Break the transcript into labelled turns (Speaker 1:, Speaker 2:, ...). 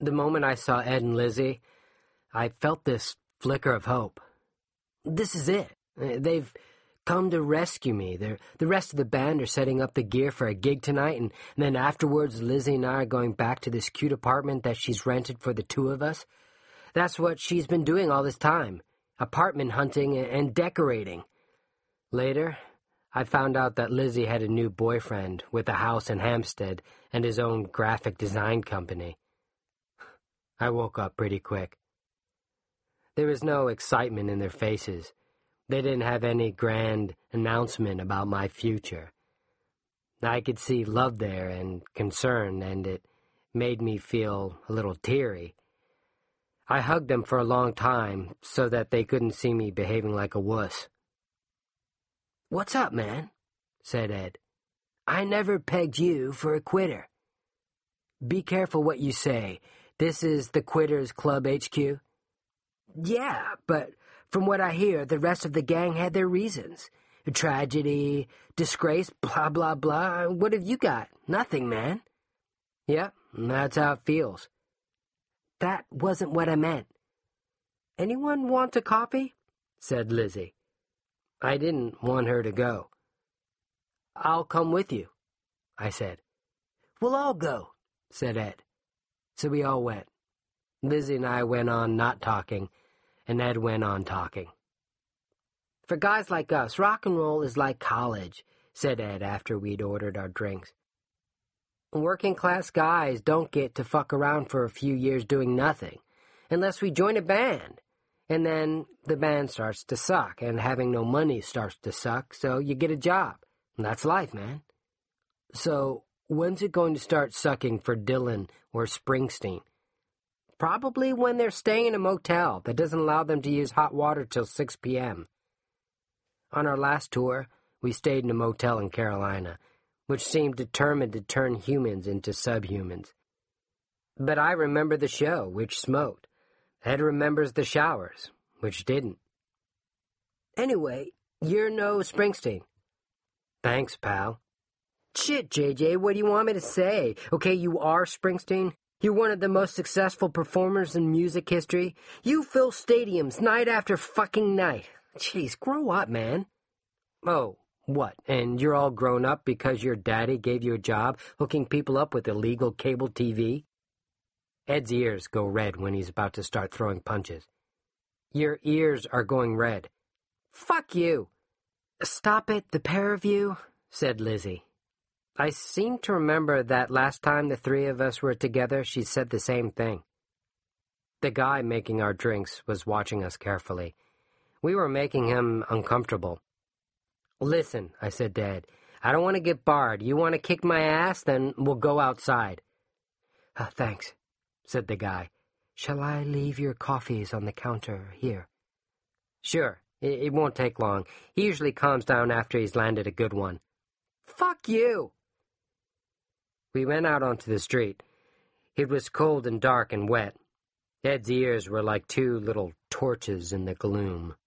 Speaker 1: The moment I saw Ed and Lizzie, I felt this flicker of hope. This is it. They've come to rescue me. The rest of the band are setting up the gear for a gig tonight, and then afterwards Lizzie and I are going back to this cute apartment that she's rented for the two of us. That's what she's been doing all this time, apartment hunting and decorating. Later, I found out that Lizzie had a new boyfriend with a house in Hampstead and his own graphic design company. I woke up pretty quick. There was no excitement in their faces. They didn't have any grand announcement about my future. I could see love there and concern, and it made me feel a little teary. I hugged them for a long time so that they couldn't see me behaving like a wuss. "What's up, man?" said Ed. "I never pegged you for a quitter." "Be careful what you say. This is the Quitters Club HQ?" "Yeah, but from what I hear, the rest of the gang had their reasons. Tragedy, disgrace, blah, blah, blah. What have you got? Nothing, man." "Yep, that's how it feels." "That wasn't what I meant." "Anyone want a coffee?" said Lizzie. I didn't want her to go. "I'll come with you," I said. "We'll all go," said Ed. So we all went. Lizzie and I went on not talking, and Ed went on talking. "For guys like us, rock and roll is like college," said Ed after we'd ordered our drinks. "Working-class guys don't get to fuck around for a few years doing nothing, unless we join a band. And then the band starts to suck, and having no money starts to suck, so you get a job. And that's life, man." "So, when's it going to start sucking for Dylan or Springsteen?" "Probably when they're staying in a motel that doesn't allow them to use hot water till 6 p.m. On our last tour, we stayed in a motel in Carolina, which seemed determined to turn humans into subhumans. But I remember the show, which smoked. Ed remembers the showers, which didn't. "Anyway, you're no Springsteen." "Thanks, pal." "Shit, JJ, what do you want me to say? Okay, you are Springsteen. You're one of the most successful performers in music history. You fill stadiums night after fucking night. Jeez, grow up, man." "Oh, what, and you're all grown up because your daddy gave you a job hooking people up with illegal cable TV?" Ed's ears go red when he's about to start throwing punches. "Your ears are going red." "Fuck you." "Stop it, the pair of you," said Lizzie. I seem to remember that last time the three of us were together, she said the same thing. The guy making our drinks was watching us carefully. We were making him uncomfortable. "Listen," I said to Ed, "I don't want to get barred. You want to kick my ass? Then we'll go outside." Thanks," said the guy. "Shall I leave your coffees on the counter here?" "Sure. It won't take long. He usually calms down after he's landed a good one." "Fuck you!" We went out onto the street. It was cold and dark and wet. Ed's ears were like two little torches in the gloom.